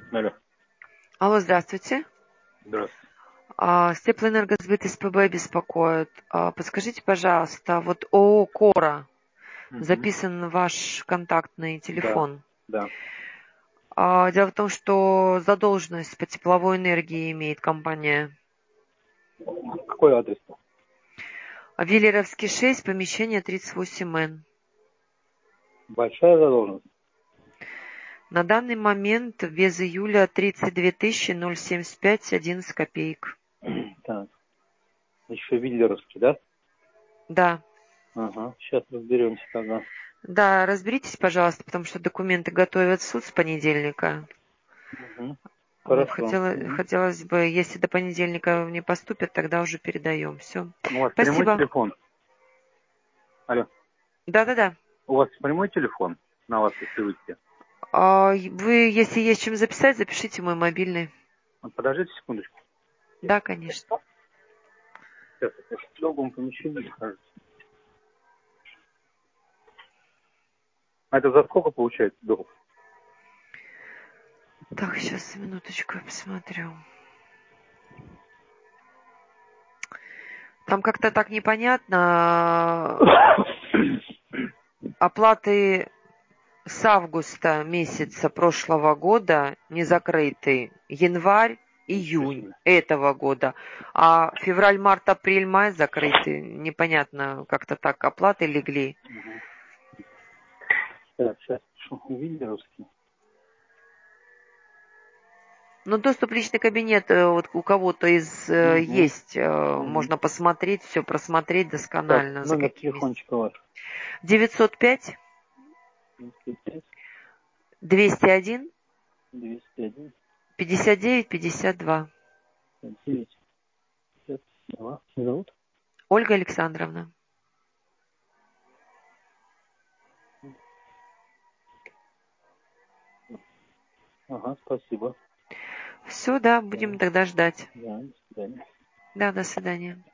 Алло. Алло, здравствуйте. Здравствуйте. С Теплоэнергосбыт СПБ беспокоит. Подскажите, пожалуйста, вот ООО «Кора» записан ваш контактный телефон. Да. Дело в том, что задолженность по тепловой энергии имеет компания. Какой адрес-то? Виллеровский 6, помещение 38Н. Большая задолженность? На данный момент без июля 32 075 11 копеек. Так. Еще Виллеровский, да? Да. Ага. Сейчас разберемся тогда. Да, разберитесь, пожалуйста, потому что документы готовят в суд с понедельника. Угу. Вот, Хорошо. хотелось бы, если до понедельника не поступят, тогда уже передаем. Все. У вас прямой Спасибо. телефон? Алло. Да. У вас прямой телефон? На вас, если выйти. Вы, если есть чем записать, запишите мой мобильный. Подождите секундочку. Да, конечно. Сейчас, я в другом помещении нахожусь. А это за сколько получается долг? Так, сейчас, минуточку, я посмотрю. Там как-то так непонятно. Оплаты с августа месяца прошлого года не закрыты. Январь, июнь этого года. А февраль, март, апрель, май закрыты. Непонятно, как-то так оплаты легли. Так, сейчас пишу. Виллеровский. Но доступ в личный кабинет вот у кого-то из есть. Можно посмотреть, все просмотреть досконально. Так, номер телефончика ваш. 905 201 201 59 52. 9 52. Зовут? Ольга Александровна. Ага, спасибо. Все, да, будем тогда ждать. Да, до свидания. Да, до свидания.